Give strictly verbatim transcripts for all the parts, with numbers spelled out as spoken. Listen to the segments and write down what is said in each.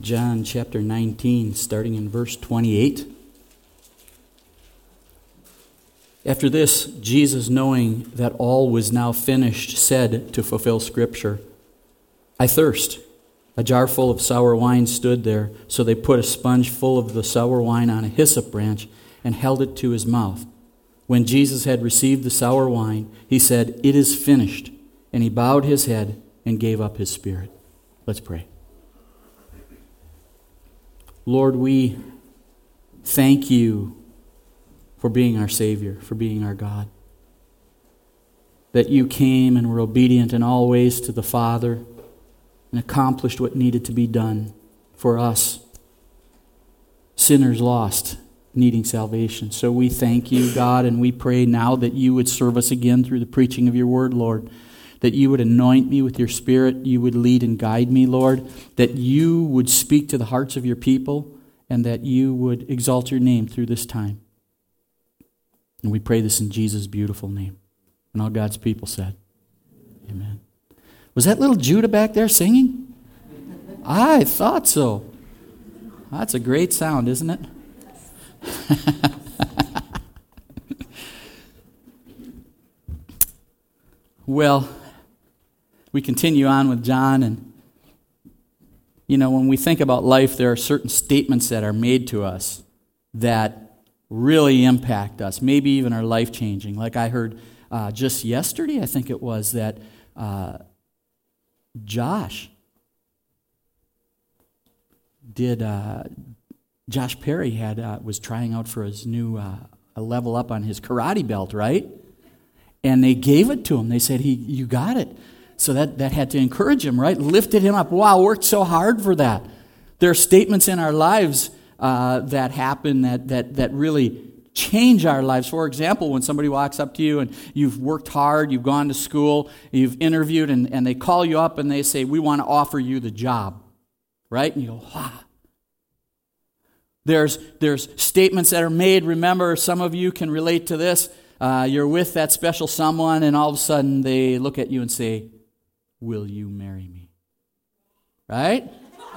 John chapter nineteen, starting in verse twenty-eight. After this, Jesus, knowing that all was now finished, said to fulfill Scripture, "I thirst." A jar full of sour wine stood there, so they put a sponge full of the sour wine on a hyssop branch and held it to his mouth. When Jesus had received the sour wine, he said, "It is finished," and he bowed his head and gave up his spirit. Let's pray. Lord, we thank you for being our Savior, for being our God. That you came and were obedient in all ways to the Father and accomplished what needed to be done for us, sinners lost, needing salvation. So we thank you, God, and we pray now that you would serve us again through the preaching of your word, Lord. That you would anoint me with your Spirit, you would lead and guide me, Lord. That you would speak to the hearts of your people, and that you would exalt your name through this time. And we pray this in Jesus' beautiful name. And all God's people said, amen. Was that little Judah back there singing? I thought so. That's a great sound, isn't it? Well, we continue on with John, and you know, when we think about life, there are certain statements that are made to us that really impact us, maybe even are life-changing. Like I heard uh, just yesterday, I think it was, that uh, Josh did, uh, Josh Perry had uh, was trying out for his new uh, a level up on his karate belt, right? And they gave it to him. They said, "He, you got it." So that, that had to encourage him, right? Lifted him up. Wow, worked so hard for that. There are statements in our lives uh, that happen that, that, that really change our lives. For example, when somebody walks up to you and you've worked hard, you've gone to school, you've interviewed, and, and they call you up and they say, "We want to offer you the job." Right? And you go, wow. There's, there's statements that are made. Remember, some of you can relate to this. Uh, you're with that special someone, and all of a sudden they look at you and say, "Will you marry me?" Right?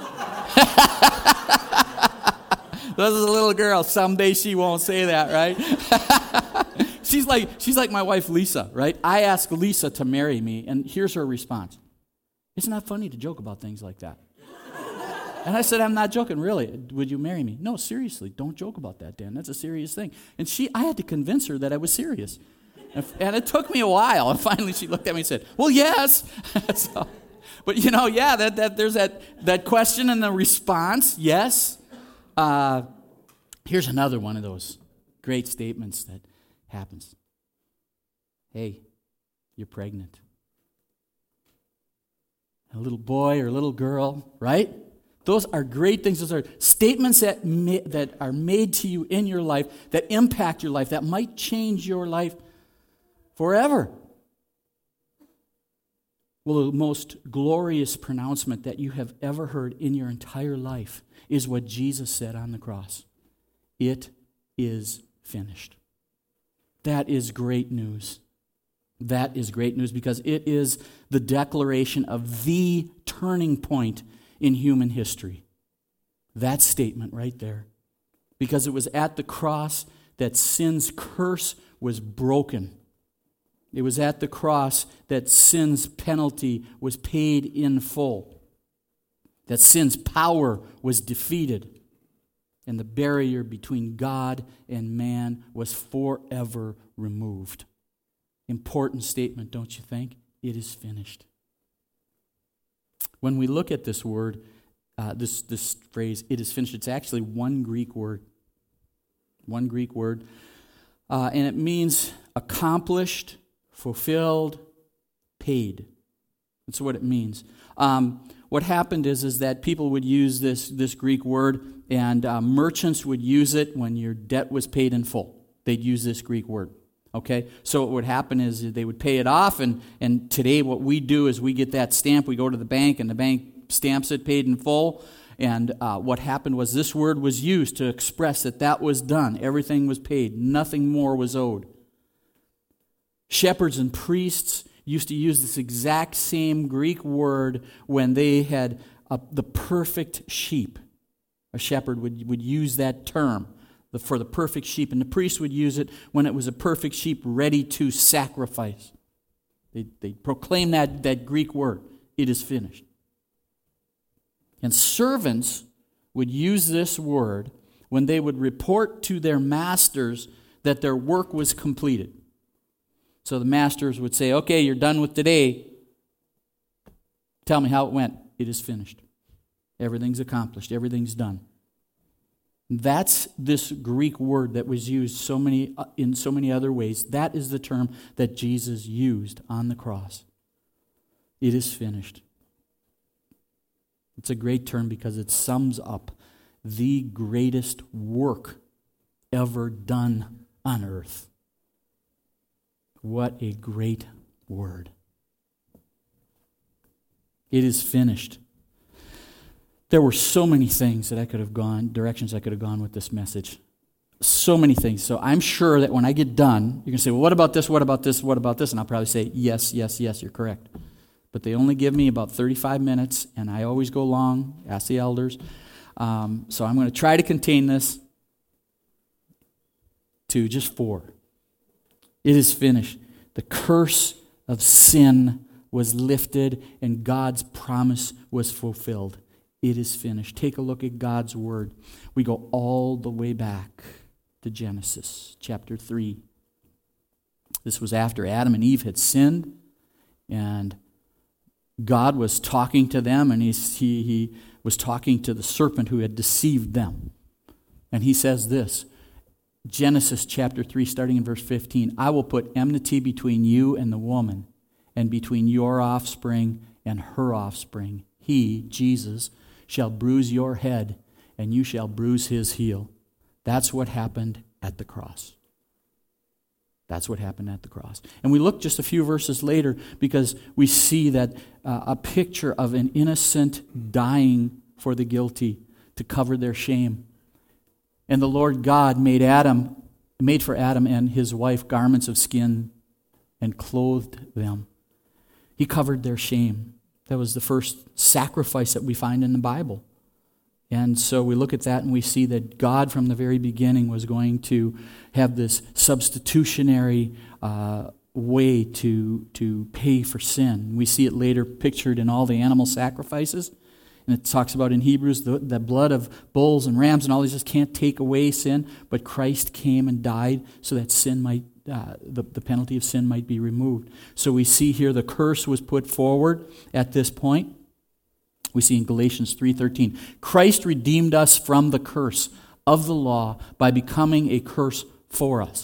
This is a little girl. Someday she won't say that, right? she's like she's like my wife Lisa, right? I asked Lisa to marry me, and here's her response. "Isn't that funny to joke about things like that?" And I said, "I'm not joking, really. Would you marry me?" "No, seriously, don't joke about that, Dan. That's a serious thing." And she, I had to convince her that I was serious. And, and it took me a while. And finally she looked at me and said, "Well, yes." so, but you know, yeah, that, that there's that, that question and the response, yes. Uh, here's another one of those great statements that happens. "Hey, you're pregnant." A little boy or a little girl, right? Those are great things. Those are statements that ma- that are made to you in your life, that impact your life, that might change your life forever. Well, the most glorious pronouncement that you have ever heard in your entire life is what Jesus said on the cross. It is finished. That is great news. That is great news because it is the declaration of the turning point in human history. That statement right there. Because it was at the cross that sin's curse was broken. It was at the cross that sin's penalty was paid in full. That sin's power was defeated. And the barrier between God and man was forever removed. Important statement, don't you think? It is finished. When we look at this word, uh, this, this phrase, "it is finished," it's actually one Greek word. One Greek word. Uh, and it means accomplished, fulfilled, paid. That's what it means. Um, what happened is, is that people would use this, this Greek word, and uh, merchants would use it when your debt was paid in full. They'd use this Greek word. Okay, so what would happen is they would pay it off, and, and today what we do is we get that stamp, we go to the bank, and the bank stamps it paid in full, and uh, what happened was this word was used to express that that was done. Everything was paid. Nothing more was owed. Shepherds and priests used to use this exact same Greek word when they had a, the perfect sheep. A shepherd would, would use that term the, for the perfect sheep, and the priest would use it when it was a perfect sheep ready to sacrifice. They, they proclaim that, that Greek word, it is finished. And servants would use this word when they would report to their masters that their work was completed. So the masters would say, okay, you're done with today. Tell me how it went. It is finished. Everything's accomplished. Everything's done. That's this Greek word that was used so many in so many other ways. That is the term that Jesus used on the cross. It is finished. It's a great term because it sums up the greatest work ever done on earth. What a great word. It is finished. There were so many things that I could have gone, directions I could have gone with this message. So many things. So I'm sure that when I get done, you're going to say, well, what about this, what about this, what about this? And I'll probably say, yes, yes, yes, you're correct. But they only give me about thirty-five minutes, and I always go long, ask the elders. Um, so I'm going to try to contain this to just four. It is finished. The curse of sin was lifted, and God's promise was fulfilled. It is finished. Take a look at God's word. We go all the way back to Genesis chapter three. This was after Adam and Eve had sinned, and God was talking to them, and he, he, he was talking to the serpent who had deceived them. And he says this, Genesis chapter three, starting in verse fifteen, I will put enmity between you and the woman, and between your offspring and her offspring. He, Jesus, shall bruise your head, and you shall bruise his heel. That's what happened at the cross. That's what happened at the cross. And we look just a few verses later because we see that uh, a picture of an innocent dying for the guilty to cover their shame. And the Lord God made Adam, made for Adam and his wife garments of skin and clothed them. He covered their shame. That was the first sacrifice that we find in the Bible. And so we look at that and we see that God from the very beginning was going to have this substitutionary uh, way to, to pay for sin. We see it later pictured in all the animal sacrifices. And it talks about in Hebrews, the, the blood of bulls and rams and all these just can't take away sin, but Christ came and died so that sin might, uh, the, the penalty of sin might be removed. So we see here the curse was put forward at this point. We see in Galatians three thirteen, Christ redeemed us from the curse of the law by becoming a curse for us.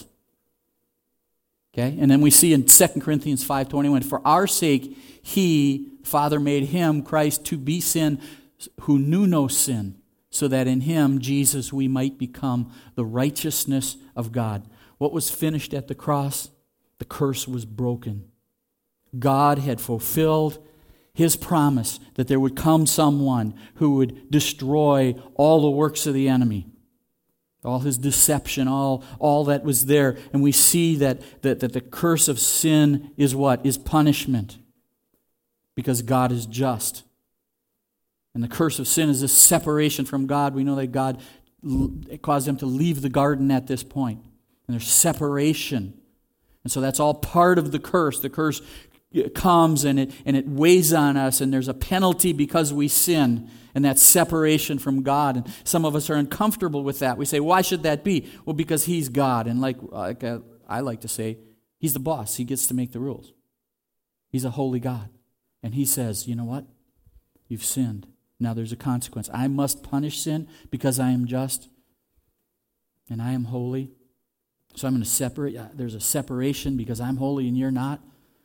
Okay? And then we see in Second Corinthians five twenty-one, for our sake he, Father, made him, Christ, to be sin who knew no sin, so that in him, Jesus, we might become the righteousness of God. What was finished at the cross? The curse was broken. God had fulfilled his promise that there would come someone who would destroy all the works of the enemy, all his deception, all, all that was there. And we see that, that, that the curse of sin is what? Is punishment. Because God is just. And the curse of sin is this separation from God. We know that God caused them to leave the garden at this point. And there's separation. And so that's all part of the curse. The curse comes and it and it weighs on us, and there's a penalty because we sin, and that's separation from God. And some of us are uncomfortable with that. We say, why should that be? Well, because he's God, and like, like uh, I like to say, he's the boss. He gets to make the rules. He's a holy God. And he says, you know what? You've sinned. Now there's a consequence. I must punish sin because I am just and I am holy. So I'm going to separate. There's a separation because I'm holy and you're not.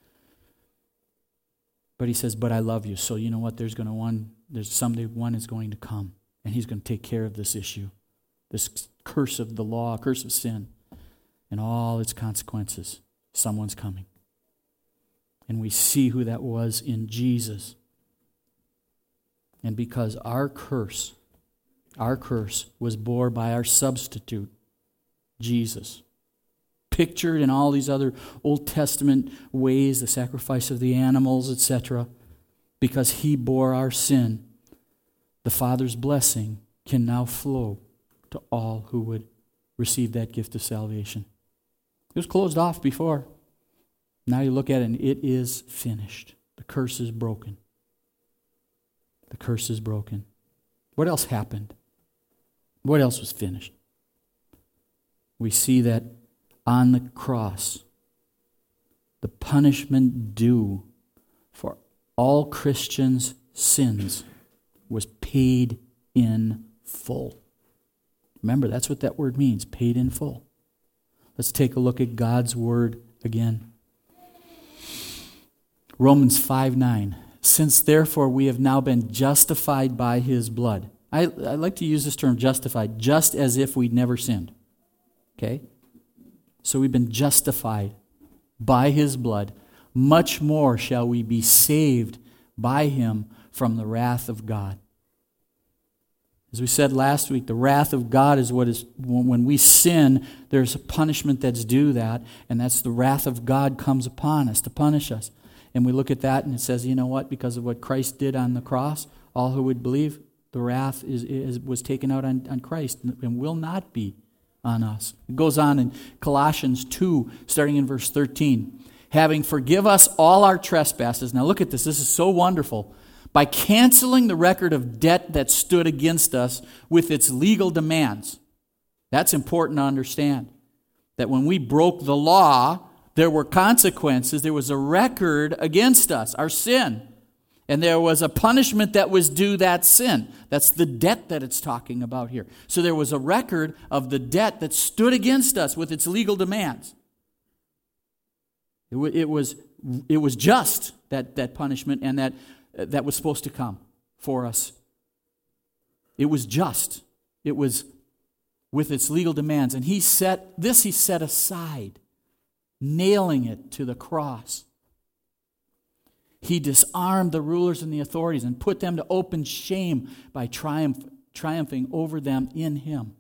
But he says, but I love you. So you know what? There's going to one, there's someday one is going to come, and he's going to take care of this issue, this curse of the law, curse of sin, and all its consequences. Someone's coming. And we see who that was in Jesus. And because our curse, our curse was bore by our substitute, Jesus, pictured in all these other Old Testament ways, the sacrifice of the animals, et cetera, because he bore our sin. the Father's blessing can now flow to all who would receive that gift of salvation. It was closed off before. Now you look at it and it is finished. The curse is broken. The curse is broken. What else happened? What else was finished? We see that on the cross, the punishment due for all Christians' sins was paid in full. Remember, that's what that word means, paid in full. Let's take a look at God's word again. Romans five nine. Since therefore we have now been justified by his blood. I, I like to use this term justified, just as if we'd never sinned. Okay? So we've been justified by his blood. Much more shall we be saved by him from the wrath of God. As we said last week, the wrath of God is what is, when we sin, there's a punishment that's due that, and that's the wrath of God comes upon us to punish us. And we look at that and it says, you know what, because of what Christ did on the cross, all who would believe, the wrath is, is was taken out on, on Christ and will not be on us. It goes on in Colossians two, starting in verse thirteen. Having forgive us all our trespasses. Now look at this, this is so wonderful. By canceling the record of debt that stood against us with its legal demands. That's important to understand. That when we broke the law, there were consequences. There was a record against us, our sin. And there was a punishment that was due that sin. That's the debt that it's talking about here. So there was a record of the debt that stood against us with its legal demands. It, w- it was it was just, that, that punishment, and that, uh, that was supposed to come for us. It was just. It was with its legal demands. And he set, this he set aside, nailing it to the cross. He disarmed the rulers and the authorities and put them to open shame by triumph, triumphing over them in him.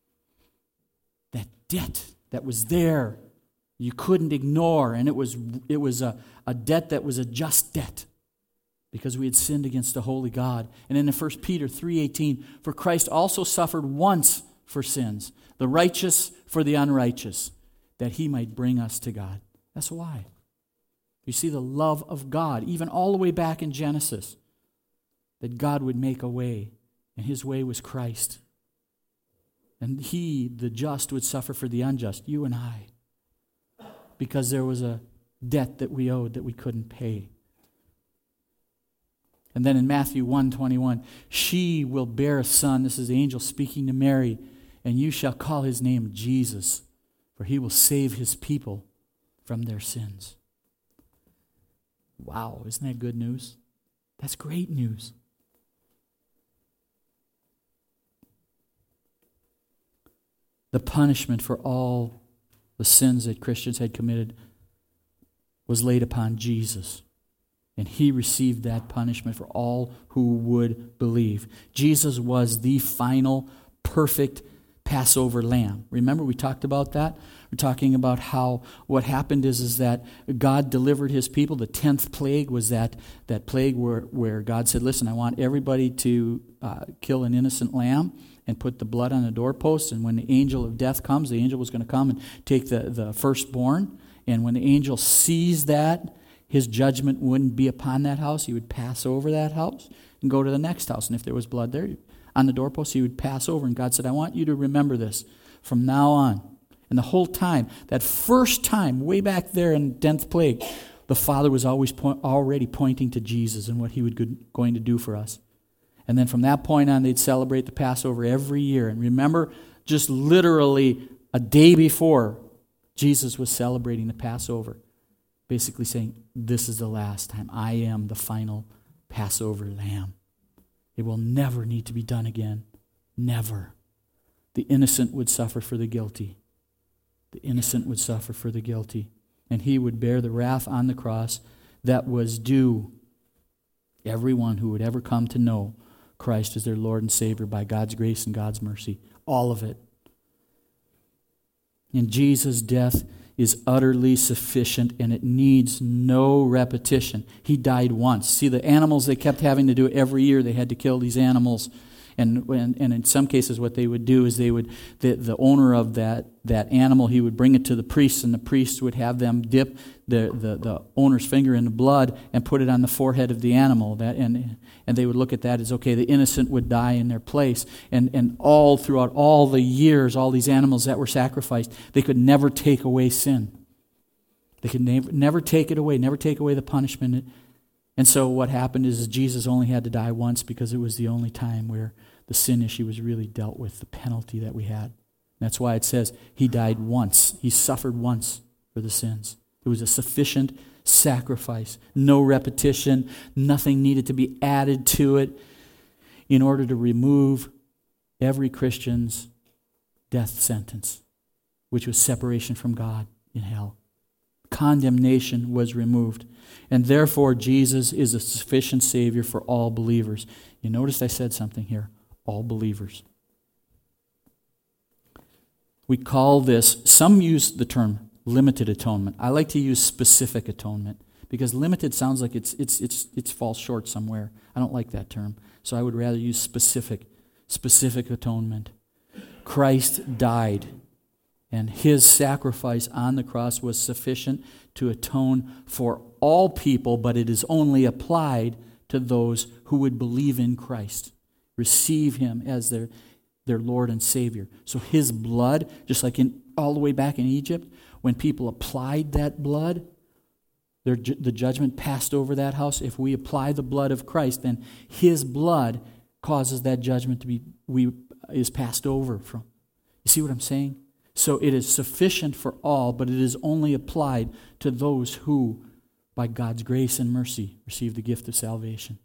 That debt that was there, you couldn't ignore, and it was it was a, a debt that was a just debt because we had sinned against a holy God. And in First Peter three eighteen, for Christ also suffered once for sins, the righteous for the unrighteous, that he might bring us to God. That's why. You see the love of God, even all the way back in Genesis, that God would make a way, and his way was Christ. And he, the just, would suffer for the unjust, you and I, because there was a debt that we owed that we couldn't pay. And then in Matthew one twenty-one, she will bear a son, this is the angel speaking to Mary, and you shall call his name Jesus, for he will save his people from their sins. Wow, isn't that good news? That's great news. The punishment for all the sins that Christians had committed was laid upon Jesus. And he received that punishment for all who would believe. Jesus was the final, perfect Passover lamb. Remember we talked about that? We're talking about how what happened is, is that God delivered his people. The tenth plague was that, that plague where, where God said, listen, I want everybody to uh, kill an innocent lamb and put the blood on the doorpost. And when the angel of death comes, the angel was going to come and take the, the firstborn. And when the angel sees that, his judgment wouldn't be upon that house. He would pass over that house and go to the next house. And if there was blood there on the doorpost, he would pass over. And God said, I want you to remember this from now on. And the whole time, that first time, way back there in the tenth plague, the Father was always po- already pointing to Jesus and what he was going to do for us. And then from that point on, they'd celebrate the Passover every year. And remember, just literally a day before, Jesus was celebrating the Passover, basically saying, this is the last time. I am the final Passover lamb. It will never need to be done again. Never. The innocent would suffer for the guilty. The innocent would suffer for the guilty. And he would bear the wrath on the cross that was due everyone who would ever come to know Christ as their Lord and Savior by God's grace and God's mercy. All of it. In Jesus' death, is utterly sufficient, and it needs no repetition. He died once. See, the animals they kept having to do every year, they had to kill these animals. And, and and in some cases what they would do is they would, the, the owner of that, that animal, he would bring it to the priest, and the priest would have them dip the, the, the owner's finger in the blood and put it on the forehead of the animal. That and and they would look at that as, okay, the innocent would die in their place. And, and all throughout all the years, all these animals that were sacrificed, they could never take away sin. They could never, never take it away, never take away the punishment. And so what happened is Jesus only had to die once because it was the only time where the sin issue was really dealt with, the penalty that we had. That's why it says he died once. He suffered once for the sins. It was a sufficient sacrifice. No repetition. Nothing needed to be added to it in order to remove every Christian's death sentence, which was separation from God in hell. Condemnation was removed. And therefore, Jesus is a sufficient Savior for all believers. You noticed I said something here. All believers. We call this, some use the term limited atonement. I like to use specific atonement because limited sounds like it's it's it's it's falls short somewhere. I don't like that term. So I would rather use specific, specific atonement. Christ died, and his sacrifice on the cross was sufficient to atone for all people, but it is only applied to those who would believe in Christ, receive him as their, their Lord and Savior. So his blood, just like in all the way back in Egypt, when people applied that blood, their, the judgment passed over that house. If we apply the blood of Christ, then his blood causes that judgment to be we is passed over from. You see what I'm saying? So it is sufficient for all, but it is only applied to those who, by God's grace and mercy, receive the gift of salvation.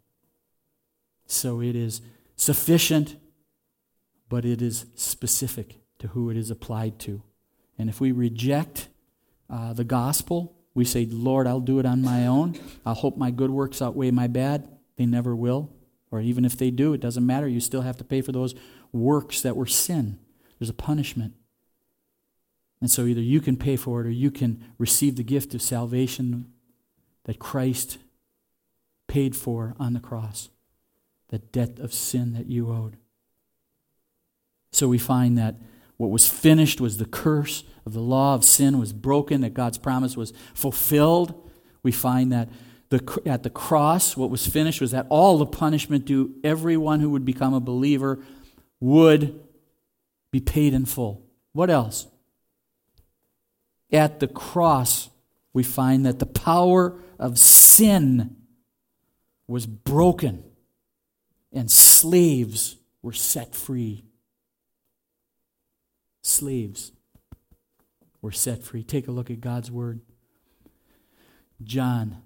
So it is sufficient, but it is specific to who it is applied to. And if we reject uh, the gospel, we say, Lord, I'll do it on my own. I'll hope my good works outweigh my bad. They never will. Or even if they do, it doesn't matter. You still have to pay for those works that were sin. There's a punishment. And so either you can pay for it or you can receive the gift of salvation that Christ paid for on the cross. The debt of sin that you owed. So we find that what was finished was the curse of the law of sin was broken, that God's promise was fulfilled. We find that the, at the cross, what was finished was that all the punishment due everyone who would become a believer would be paid in full. What else? At the cross, we find that the power of sin was broken and slaves were set free. Slaves were set free. Take a look at God's Word. John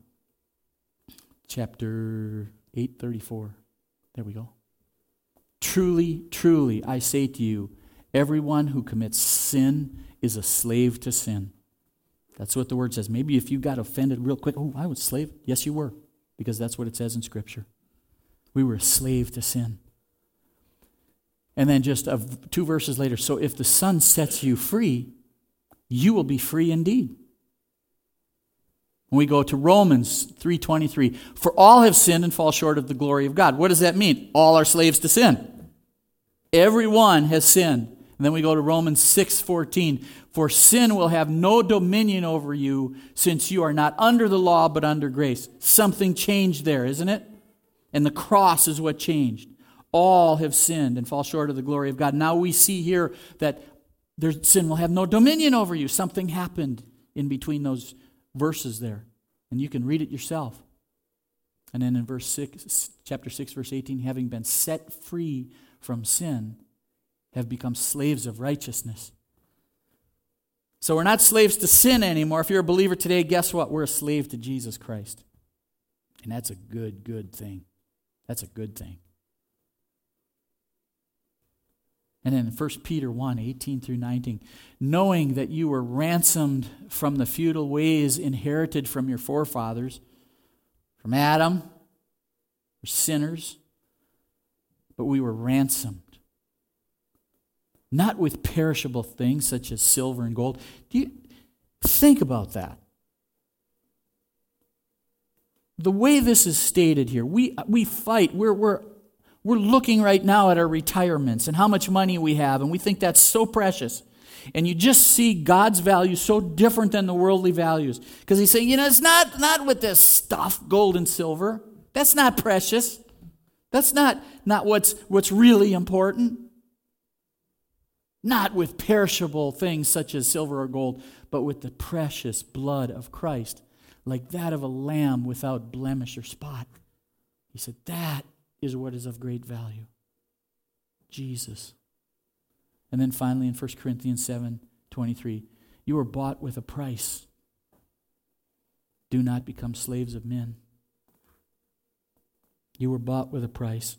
chapter eight thirty-four. There we go. Truly, truly, I say to you, everyone who commits sin is a slave to sin. That's what the Word says. Maybe if you got offended real quick, oh, I was a slave. Yes, you were, because that's what it says in Scripture. We were a slave to sin. And then just uh, two verses later, so if the Son sets you free, you will be free indeed. When we go to Romans three twenty-three, for all have sinned and fall short of the glory of God. What does that mean? All are slaves to sin. Everyone has sinned. And then we go to Romans six fourteen, for sin will have no dominion over you, since you are not under the law but under grace. Something changed there, isn't it? And the cross is what changed. All have sinned and fall short of the glory of God. Now we see here that their sin will have no dominion over you. Something happened in between those verses there. And you can read it yourself. And then in verse six, chapter six, verse eighteen, having been set free from sin, have become slaves of righteousness. So we're not slaves to sin anymore. If you're a believer today, guess what? We're a slave to Jesus Christ. And that's a good, good thing. That's a good thing. And then in First Peter one, eighteen through nineteen, knowing that you were ransomed from the futile ways inherited from your forefathers, from Adam, we're sinners, but we were ransomed. Not with perishable things such as silver and gold. Do you Think about that. The way this is stated here, we we fight. We're we're we're looking right now at our retirements and how much money we have, and we think that's so precious. And you just see God's values so different than the worldly values. Because he's saying, you know, it's not, not with this stuff, gold and silver. That's not precious. That's not, not what's, what's really important. Not with perishable things such as silver or gold, but with the precious blood of Christ, like that of a lamb without blemish or spot. He said, that is what is of great value. Jesus. And then finally in First Corinthians seven twenty-three, you were bought with a price. Do not become slaves of men. You were bought with a price.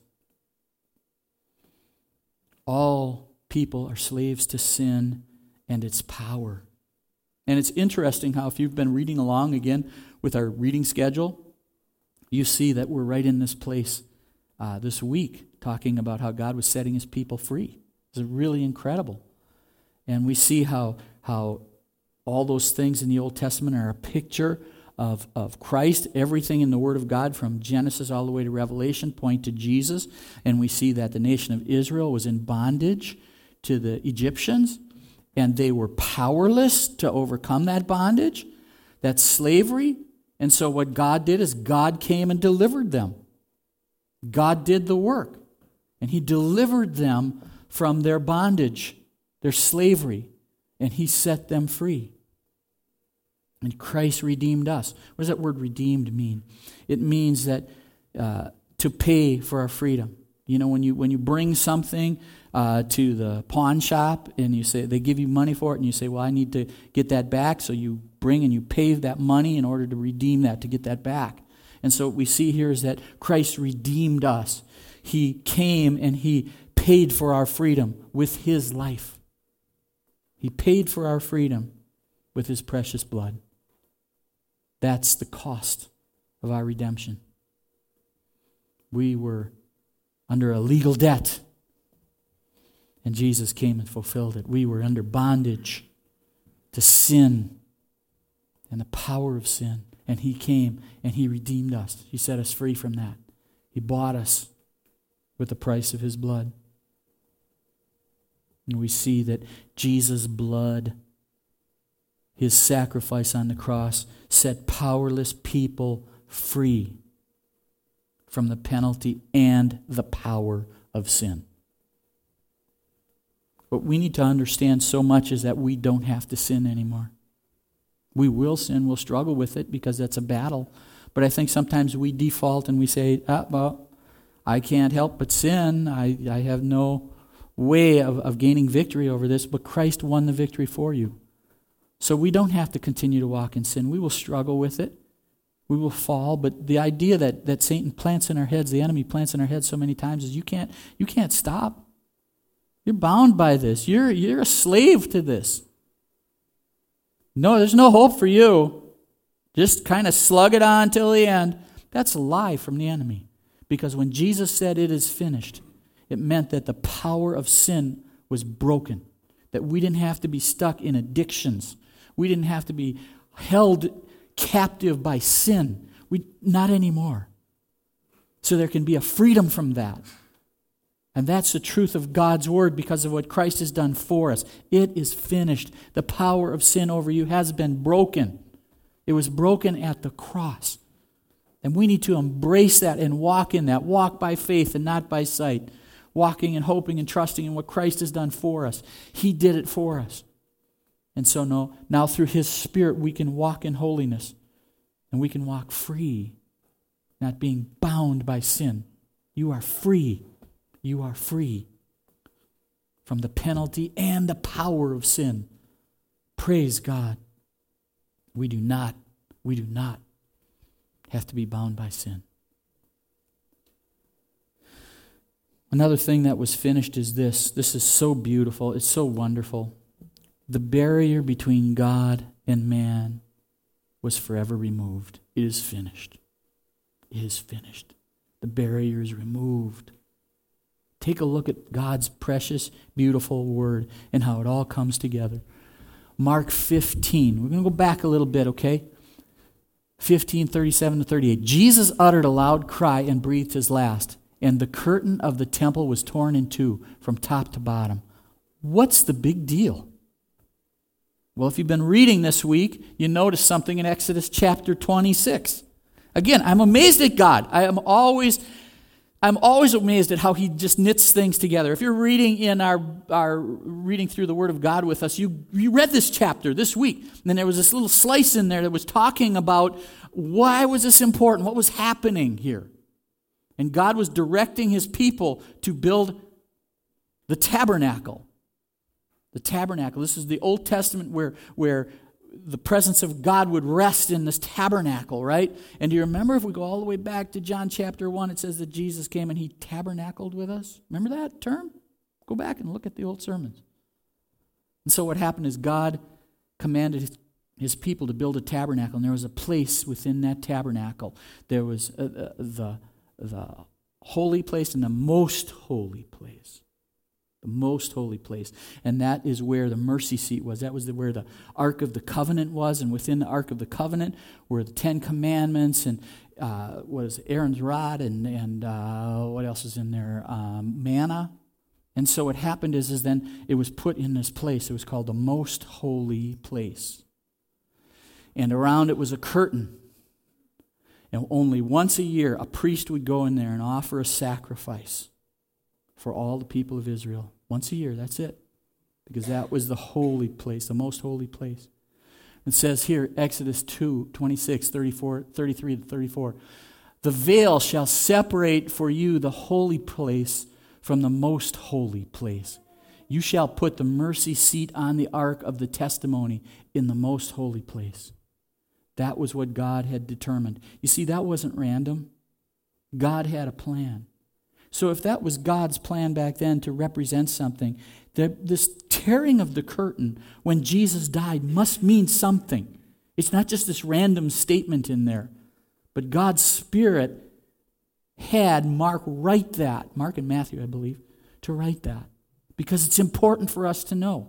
All people are slaves to sin and its power. And it's interesting how if you've been reading along again with our reading schedule, you see that we're right in this place uh, this week talking about how God was setting his people free. It's really incredible. And we see how how all those things in the Old Testament are a picture of, of Christ. Everything in the Word of God from Genesis all the way to Revelation point to Jesus. And we see that the nation of Israel was in bondage to the Egyptians, and they were powerless to overcome that bondage, that slavery. And so what God did is God came and delivered them. God did the work, and he delivered them from their bondage, their slavery, and he set them free. And Christ redeemed us. What does that word redeemed mean? It means that uh, to pay for our freedom. You know, when you when you bring something uh, to the pawn shop and you say they give you money for it, and you say, "Well, I need to get that back," so you bring and you pay that money in order to redeem that, to get that back. And so what we see here is that Christ redeemed us. He came and he paid for our freedom with his life. He paid for our freedom with his precious blood. That's the cost of our redemption. We were under a legal debt, and Jesus came and fulfilled it. We were under bondage to sin and the power of sin, and he came and he redeemed us. He set us free from that. He bought us with the price of his blood. And we see that Jesus' blood, his sacrifice on the cross, set powerless people free from the penalty and the power of sin. What we need to understand so much is that we don't have to sin anymore. We will sin, we'll struggle with it because that's a battle. But I think sometimes we default and we say, ah, well, I can't help but sin. I, I have no way of, of gaining victory over this, but Christ won the victory for you. So we don't have to continue to walk in sin. We will struggle with it. We will fall, but the idea that, that Satan plants in our heads, the enemy plants in our heads so many times is you can't you can't stop. You're bound by this. You're you're a slave to this. No, there's no hope for you. Just kind of slug it on till the end. That's a lie from the enemy. Because when Jesus said it is finished, it meant that the power of sin was broken. That we didn't have to be stuck in addictions. We didn't have to be held captive by sin. We not anymore. So there can be a freedom from that. And that's the truth of God's word because of what Christ has done for us. It is finished. The power of sin over you has been broken. It was broken at the cross. And we need to embrace that and walk in that. Walk by faith and not by sight. Walking and hoping and trusting in what Christ has done for us. He did it for us. And so now, now through his Spirit we can walk in holiness. And we can walk free, not being bound by sin. You are free. You are free from the penalty and the power of sin. Praise God. We do not, we do not have to be bound by sin. Another thing that was finished is this. This is so beautiful. It's so wonderful. The barrier between God and man was forever removed. It is finished. It is finished. The barrier is removed. Take a look at God's precious, beautiful word and how it all comes together. Mark fifteen. We're going to go back a little bit, okay? fifteen, thirty-seven to thirty-eight. Jesus uttered a loud cry and breathed his last, and the curtain of the temple was torn in two from top to bottom. What's the big deal? Well, if you've been reading this week, you notice something in Exodus chapter twenty-six. Again, I'm amazed at God. I am always, I'm always amazed at how He just knits things together. If you're reading in our, our reading through the Word of God with us, you, you read this chapter this week, and then there was this little slice in there that was talking about why was this important, what was happening here. And God was directing His people to build the tabernacle. The tabernacle. This is the Old Testament where, where the presence of God would rest in this tabernacle, right? And do you remember, if we go all the way back to John chapter one, it says that Jesus came and He tabernacled with us? Remember that term? Go back and look at the old sermons. And so what happened is God commanded His, his people to build a tabernacle, and there was a place within that tabernacle. There was uh, uh, the, the holy place and the most holy place. The most holy place. And that is where the mercy seat was. That was the, where the Ark of the Covenant was. And within the Ark of the Covenant were the Ten Commandments and uh, was Aaron's rod and, and uh, what else is in there? Um, manna. And so what happened is, is then it was put in this place. It was called the most holy place. And around it was a curtain. And only once a year a priest would go in there and offer a sacrifice for all the people of Israel. Once a year, that's it. Because that was the holy place, the most holy place. It says here, Exodus two, twenty-six, thirty-four, thirty-three to thirty-four, the veil shall separate for you the holy place from the most holy place. You shall put the mercy seat on the ark of the testimony in the most holy place. That was what God had determined. You see, that wasn't random. God had a plan. So if that was God's plan back then to represent something, the, this tearing of the curtain when Jesus died must mean something. It's not just this random statement in there. But God's Spirit had Mark write that, Mark and Matthew, I believe, to write that. Because it's important for us to know.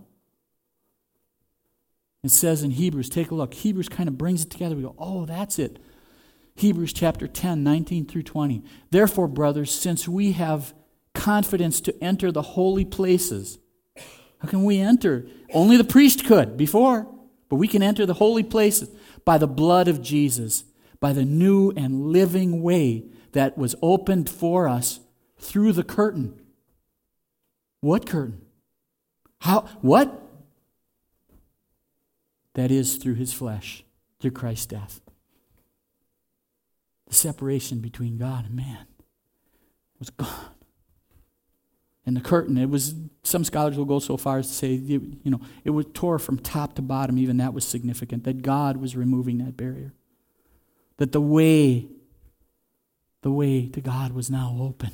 It says in Hebrews, take a look. Hebrews kind of brings it together. We go, oh, that's it. Hebrews chapter ten, nineteen through twenty. Therefore, brothers, since we have confidence to enter the holy places. How can we enter? Only the priest could before, but we can enter the holy places by the blood of Jesus, by the new and living way that was opened for us through the curtain. What curtain? How? What? That is through His flesh, through Christ's death. The separation between God and man was gone. And the curtain, it was, some scholars will go so far as to say, you know, it was tore from top to bottom. Even that was significant, that God was removing that barrier. That the way, the way to God was now open.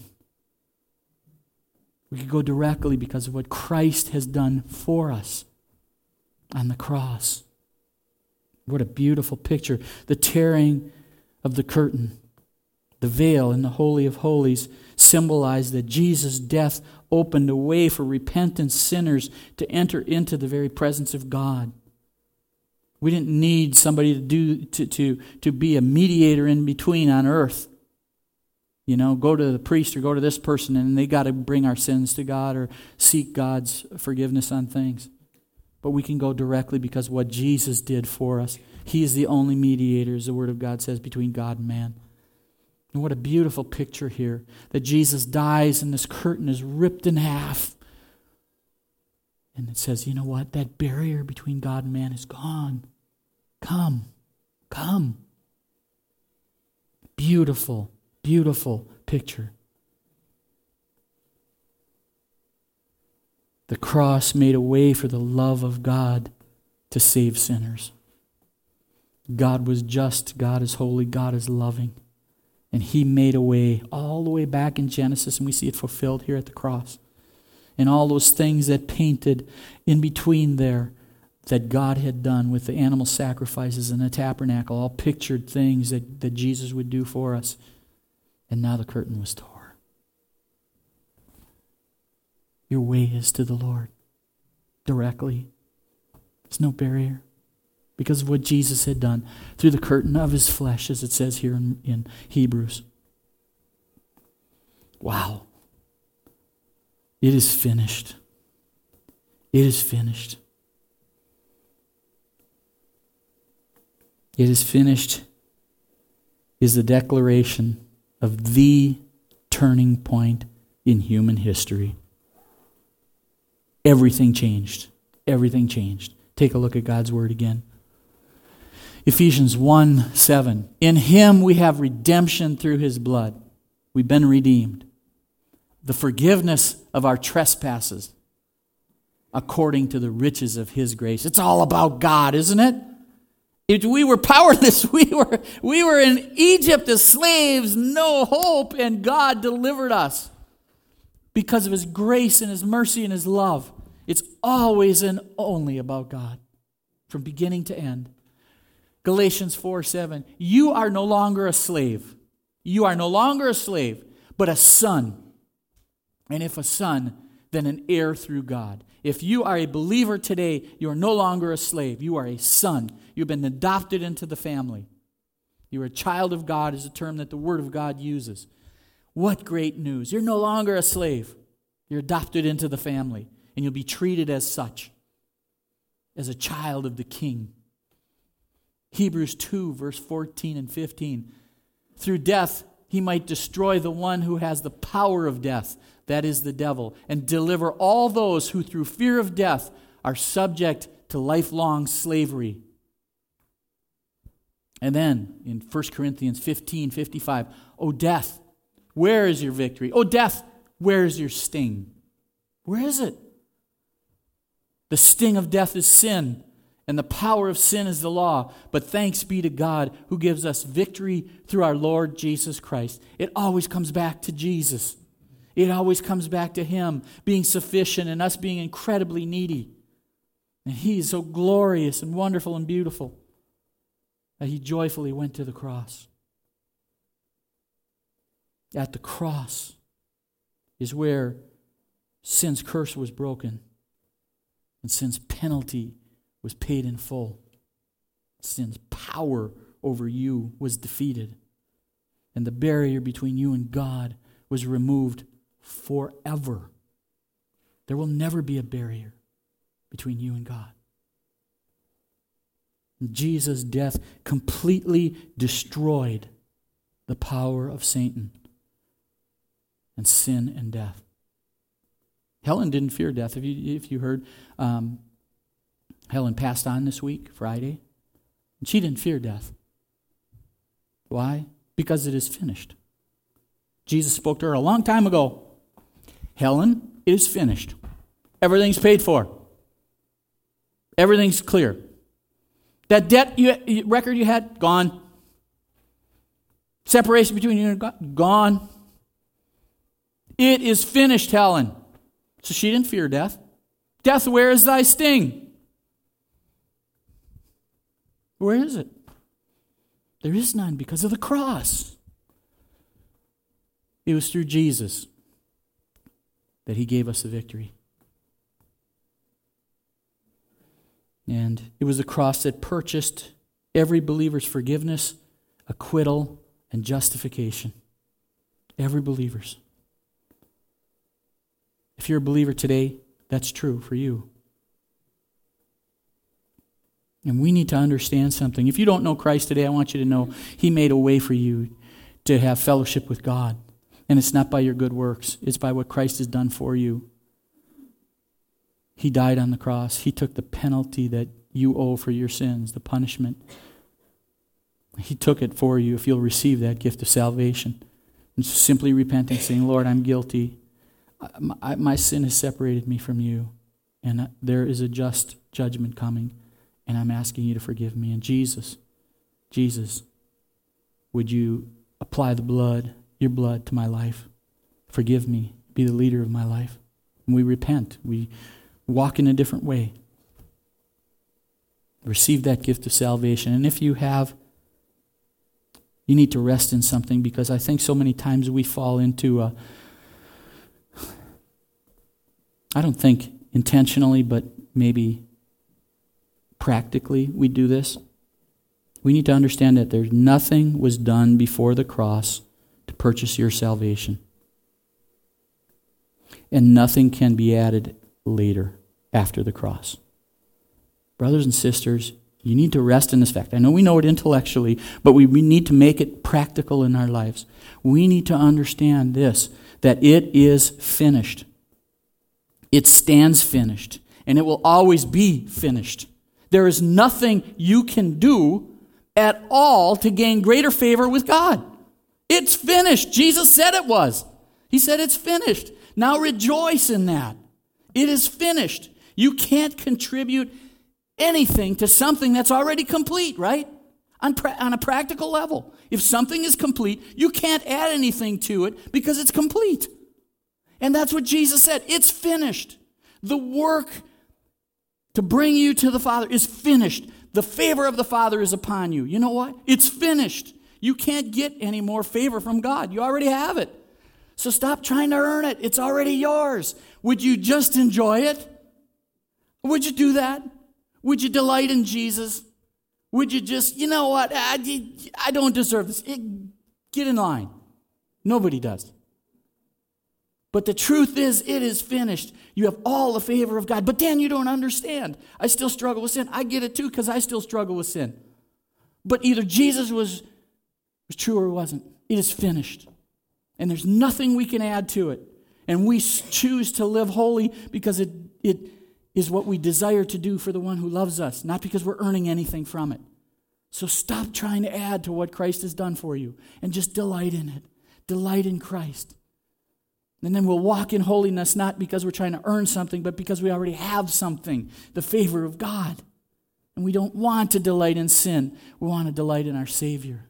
We could go directly because of what Christ has done for us on the cross. What a beautiful picture. The tearing of the curtain, the veil in the Holy of Holies, symbolized that Jesus' death opened a way for repentant sinners to enter into the very presence of God. We didn't need somebody to do to, to, to be a mediator in between on earth. You know, go to the priest or go to this person and they got to bring our sins to God or seek God's forgiveness on things. But we can go directly because of what Jesus did for us. He is the only mediator, as the Word of God says, between God and man. And what a beautiful picture here, that Jesus dies and this curtain is ripped in half. And it says, you know what? That barrier between God and man is gone. Come. Come. Beautiful, beautiful picture. The cross made a way for the love of God to save sinners. God was just, God is holy, God is loving. And He made a way all the way back in Genesis, and we see it fulfilled here at the cross. And all those things that painted in between there that God had done with the animal sacrifices and the tabernacle, all pictured things that, that Jesus would do for us. And now the curtain was torn. Your way is to the Lord directly. There's no barrier because of what Jesus had done through the curtain of his flesh, as it says here in, in Hebrews. Wow. It is finished. It is finished. It is finished is the declaration of the turning point in human history. Everything changed. Everything changed. Take a look at God's word again. Ephesians one seven. In him we have redemption through his blood. We've been redeemed. The forgiveness of our trespasses according to the riches of his grace. It's all about God, isn't it? If we were powerless, we were, we were in Egypt as slaves, no hope, and God delivered us because of his grace and his mercy and his love. It's always and only about God, from beginning to end. Galatians four seven. You are no longer a slave. You are no longer a slave, but a son. And if a son, then an heir through God. If you are a believer today, you are no longer a slave. You are a son. You've been adopted into the family. You are a child of God is a term that the Word of God uses. What great news. You're no longer a slave. You're adopted into the family. And you'll be treated as such, as a child of the King. Hebrews two, verse fourteen and fifteen. Through death, he might destroy the one who has the power of death, that is the devil, and deliver all those who through fear of death are subject to lifelong slavery. And then in First Corinthians fifteen fifty-five, O death, where is your victory? O death, where is your sting? Where is it? The sting of death is sin, and the power of sin is the law. But thanks be to God who gives us victory through our Lord Jesus Christ. It always comes back to Jesus. It always comes back to him being sufficient and us being incredibly needy. And he is so glorious and wonderful and beautiful that he joyfully went to the cross. At the cross is where sin's curse was broken and sin's penalty was paid in full. Sin's power over you was defeated. And the barrier between you and God was removed forever. There will never be a barrier between you and God. And Jesus' death completely destroyed the power of Satan and sin and death. Helen didn't fear death. If you, if you heard, um, Helen passed on this week, Friday, and she didn't fear death. Why? Because it is finished. Jesus spoke to her a long time ago. Helen, it is finished. Everything's paid for. Everything's clear. That debt you, record you had, gone. Separation between you and God, gone. It is finished, Helen. So she didn't fear death. Death, where is thy sting? Where is it? There is none because of the cross. It was through Jesus that he gave us the victory. And it was the cross that purchased every believer's forgiveness, acquittal, and justification. Every believer's. If you're a believer today, that's true for you. And we need to understand something. If you don't know Christ today, I want you to know he made a way for you to have fellowship with God. And it's not by your good works. It's by what Christ has done for you. He died on the cross. He took the penalty that you owe for your sins, the punishment. He took it for you if you'll receive that gift of salvation. And simply repenting, saying, Lord, I'm guilty. My, my sin has separated me from you. And there is a just judgment coming. And I'm asking you to forgive me. And Jesus, Jesus, would you apply the blood, your blood, to my life? Forgive me. Be the leader of my life. And we repent. We walk in a different way. Receive that gift of salvation. And if you have, you need to rest in something, because I think so many times we fall into a, I don't think intentionally, but maybe practically we do this, we need to understand that there's nothing was done before the cross to purchase your salvation. And nothing can be added later after the cross. Brothers and sisters, you need to rest in this fact. I know we know it intellectually, but we, we need to make it practical in our lives. We need to understand this, that it is finished. It stands finished, and it will always be finished. There is nothing you can do at all to gain greater favor with God. It's finished. Jesus said it was. He said it's finished. Now rejoice in that. It is finished. You can't contribute anything to something that's already complete, right? On, pra- on a practical level. If something is complete, you can't add anything to it because it's complete. And that's what Jesus said. It's finished. The work to bring you to the Father is finished. The favor of the Father is upon you. You know what? It's finished. You can't get any more favor from God. You already have it. So stop trying to earn it. It's already yours. Would you just enjoy it? Would you do that? Would you delight in Jesus? Would you just, you know what, I, I don't deserve this. It, get in line. Nobody does. But the truth is, it is finished. You have all the favor of God. But Dan, you don't understand. I still struggle with sin. I get it too because I still struggle with sin. But either Jesus was, was true or wasn't. It is finished. And there's nothing we can add to it. And we choose to live holy because it, it is what we desire to do for the one who loves us, not because we're earning anything from it. So stop trying to add to what Christ has done for you and just delight in it. Delight in Christ. And then we'll walk in holiness not because we're trying to earn something, but because we already have something, the favor of God. And we don't want to delight in sin. We want to delight in our Savior.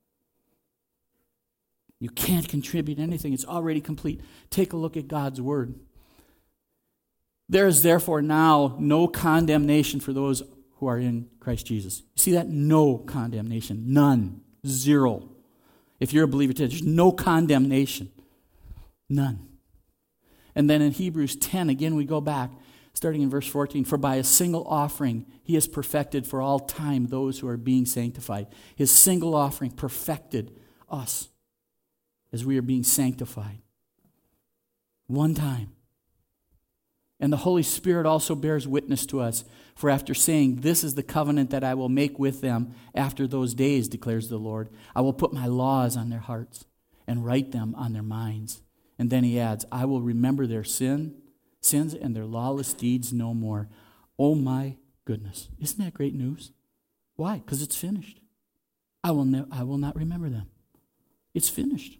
You can't contribute anything. It's already complete. Take a look at God's Word. There is therefore now no condemnation for those who are in Christ Jesus. You see that? No condemnation. None. Zero. If you're a believer today, there's no condemnation. None. And then in Hebrews ten, again we go back, starting in verse fourteen. For by a single offering he has perfected for all time those who are being sanctified. His single offering perfected us as we are being sanctified. One time. And the Holy Spirit also bears witness to us. For after saying, this is the covenant that I will make with them after those days, declares the Lord, I will put my laws on their hearts and write them on their minds. And then he adds, I will remember their sin, sins and their lawless deeds no more. Oh my goodness. Isn't that great news? Why? Because it's finished. I will, ne- I will not remember them. It's finished.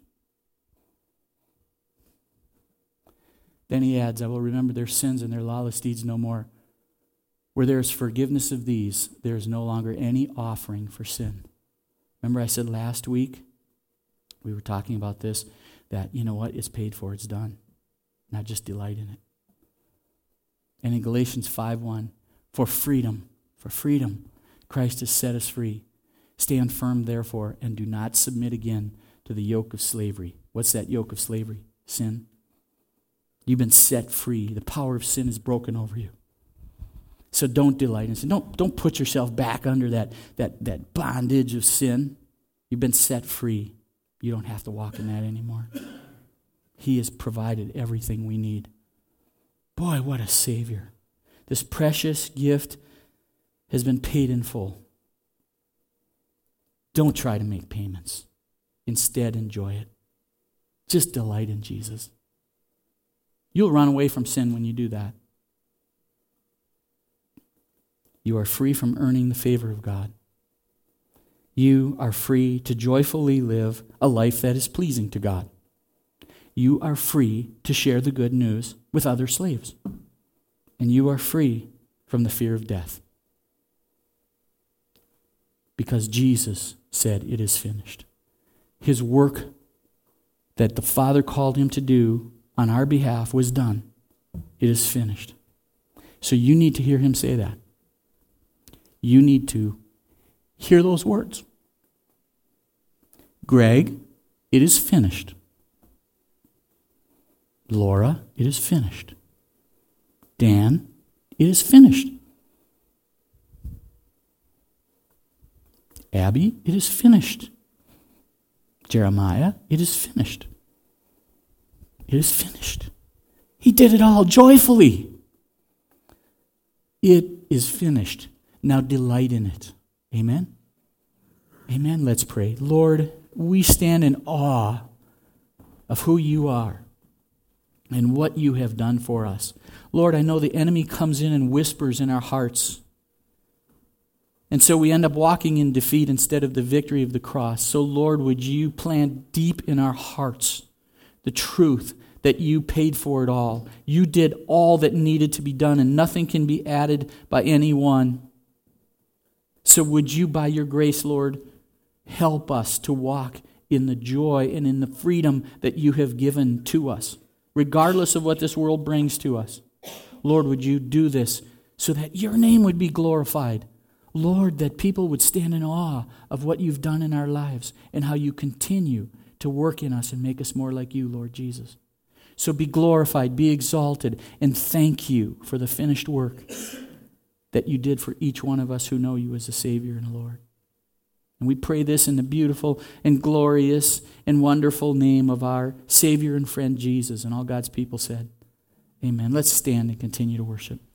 Then he adds, I will remember their sins and their lawless deeds no more. Where there is forgiveness of these, there is no longer any offering for sin. Remember I said last week, we were talking about this, that, you know what, it's paid for, it's done. Not just delight in it. And in Galatians five one, for freedom, for freedom, Christ has set us free. Stand firm, therefore, and do not submit again to the yoke of slavery. What's that yoke of slavery? Sin. You've been set free. The power of sin is broken over you. So don't delight in sin. Don't, don't put yourself back under that, that, that bondage of sin. You've been set free. You don't have to walk in that anymore. He has provided everything we need. Boy, what a Savior. This precious gift has been paid in full. Don't try to make payments. Instead, enjoy it. Just delight in Jesus. You'll run away from sin when you do that. You are free from earning the favor of God. You are free to joyfully live a life that is pleasing to God. You are free to share the good news with other slaves. And you are free from the fear of death. Because Jesus said it is finished. His work that the Father called him to do on our behalf was done. It is finished. So you need to hear him say that. You need to hear those words. Greg, it is finished. Laura, it is finished. Dan, it is finished. Abby, it is finished. Jeremiah, it is finished. It is finished. He did it all joyfully. It is finished. Now delight in it. Amen? Amen. Let's pray. Lord, we stand in awe of who you are and what you have done for us. Lord, I know the enemy comes in and whispers in our hearts. And so we end up walking in defeat instead of the victory of the cross. So Lord, would you plant deep in our hearts the truth that you paid for it all. You did all that needed to be done, and nothing can be added by anyone. So would you, by your grace, Lord, help us to walk in the joy and in the freedom that you have given to us, regardless of what this world brings to us. Lord, would you do this so that your name would be glorified. Lord, that people would stand in awe of what you've done in our lives and how you continue to work in us and make us more like you, Lord Jesus. So be glorified, be exalted, and thank you for the finished work that you did for each one of us who know you as a Savior and a Lord. And we pray this in the beautiful and glorious and wonderful name of our Savior and friend Jesus. And all God's people said, amen. Let's stand and continue to worship.